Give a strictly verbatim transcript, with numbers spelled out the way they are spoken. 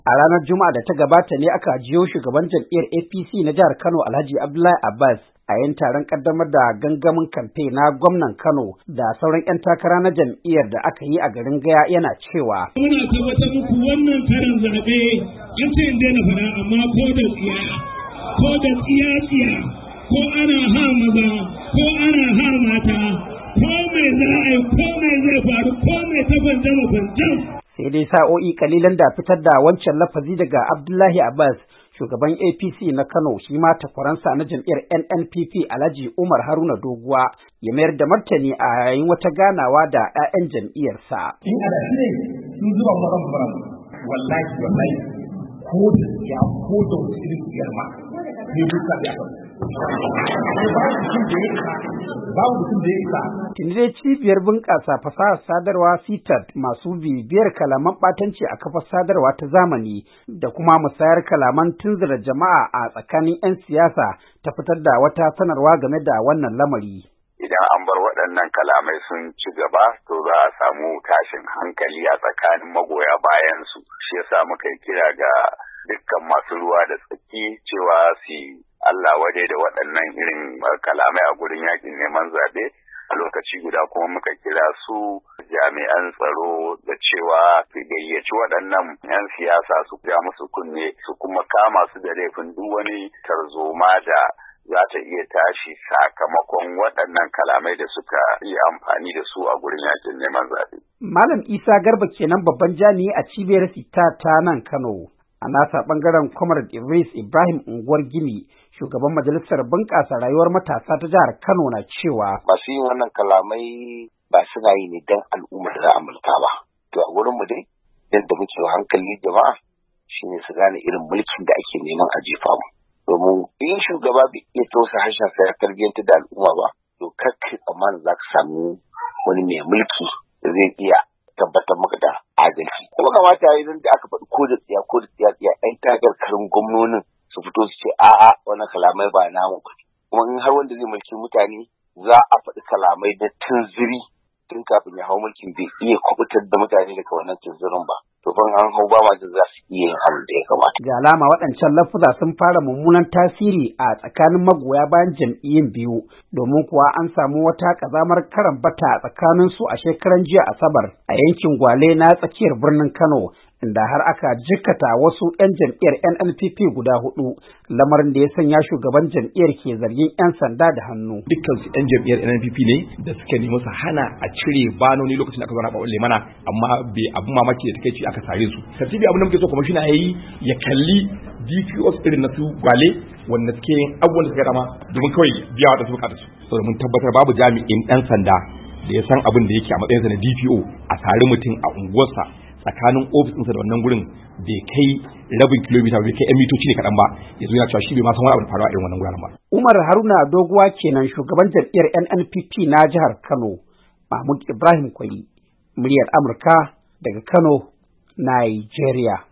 A ranar Juma'a da ta gabata ne aka jiyo shugaban jam'iyyar A P C na jihar Kano Alhaji Abdullahi Abbas a yayin taron kaddamar da gangamin kamfe na gwamnan Kano da sauran 'yan takara na jam'iyyar da aka yi a garin Gaya yana cewa. Muna tabbatar muku wannan karin zaɓe an ce in daina faɗa amma ko da tsiya ko da tsiya tsiya ko ana ha maza ko ana ha mata ko mai za a yi ko mai zai faru ko mai ta banjama banjam. Sai dai sa'o'i kalilan da fitar da wancan lafazi daga Abdullahi Abbas, shugaban A P C na Kano shi ma takwaransa na jam'iyyar N N P P Alhaji Umar Haruna Doguwa ya mayar da martani a yayin wata ganawa da 'ya'yan jam'iyyarsa. In ana shi ne sun zuba maran maran wallahi wallahi ko da ya ko da irin biyar ma ne duka ya ba. Tuni dai cibiyar bunƙasa fasahar sadarwa C T A T masu bibiyar kalaman ɓatanci a kafar sadarwa ta zamani da kuma musayar kalaman tunzura jama'a a tsakanin 'yan siyasa ta fitar da wata sanarwa game da wannan lamari. Idan an bar waɗannan kalamai sun ci gaba, to za a samu tashin hankali a tsakanin magoya bayan su. Shi yasa muka yi kira ga dukkan masu ruwa da tsaki cewa su Allah wadai da waɗannan irin kalamai a gurin yakin neman zaɓe. A lokaci guda kuma muka kira su jami'an tsaro da cewa su gayyaci waɗannan 'yan siyasa su ja musu kunne su kuma kama su da laifin duk wani tarzoma da za ta iya tashi sakamakon waɗannan kalamai da suka yi amfani da su a gurin yakin neman zaɓe. Malam Isa Garba kenan babban jami'i a cibiyar Sita ta nan Kano. A nasa ɓangaren Comrade Idris Ibrahim Unguwar Gini, shugaban majalisar bunƙasa rayuwar matasa ta jihar Kano na cewa. Masu yin wannan kalamai ba suna yi ne don al'ummar da mulka ba. To a wurin mu dai, yadda muke hankali jama'a shine su gane irin mulkin da ake neman a jefa mu. Domin in shugaba bai iya tausa harshen sa ya tarbiyyantar da al'umma ba, to kar kai tsammanin za ka samu wani mai mulki da zai iya tabbatar maka da adalci. Kuma kamata yayin da aka faɗi ko da tsiya ko da tsiya tsiya ɗan takarkarin gwamnonin su fito su ce a'a wannan kalamai ba namu ba. Kuma in har wanda zai mulki mutane za a faɗi kalamai na tunziri tun kafin ya hau mulkin bai iya kubutar da mutane daga wannan tunzirin ba. To ban an hau ba ma za su iya yin abin da ya kamata. Ga alama waɗancan lafuza sun fara mummunan tasiri a tsakanin magoya bayan jam'iyyun biyu, domin kuwa an samu wata ƙazamar karambata a tsakanin su a shekaran jiya Asabar a yankin Gwale na tsakiyar birnin Kano, inda har aka jikkata wasu 'yan jam'iyyar N N P P guda hudu, lamarin da ya sanya shugaban jam'iyyar ke zargin 'yan sanda da hannu. Dukkan su 'yan jam'iyyar N N P P ne da suka nemi su hana a cire banoni lokacin da aka zo na ɓaɓɓalle mana, amma bai abin mamaki da takeici aka sare su. Tartibi abin da muke so kuma shi na yayi ya kalli D P Os irin na su Gwale wanda suke yin abubuwan da suka dama domin kawai biya wa da su bukatar su. Saboda mun tabbatar babu jami'in ɗan sanda da ya san abin da yake a matsayinsa na D P O a sare mutum a unguwarsa tsakanin ofis ɗinsa da wannan gurin bai kai rabin kilomita bai kai 'yan mitoci ne kaɗan ba, yanzu yana cewa shi bai ma san wani abu da faruwa irin wannan guraren ba. Umar Haruna Doguwa kenan shugaban jam'iyyar N N P P na jihar Kano. Mahmud Ibrahim Kwari, muryar Amurka daga Kano, Nigeria.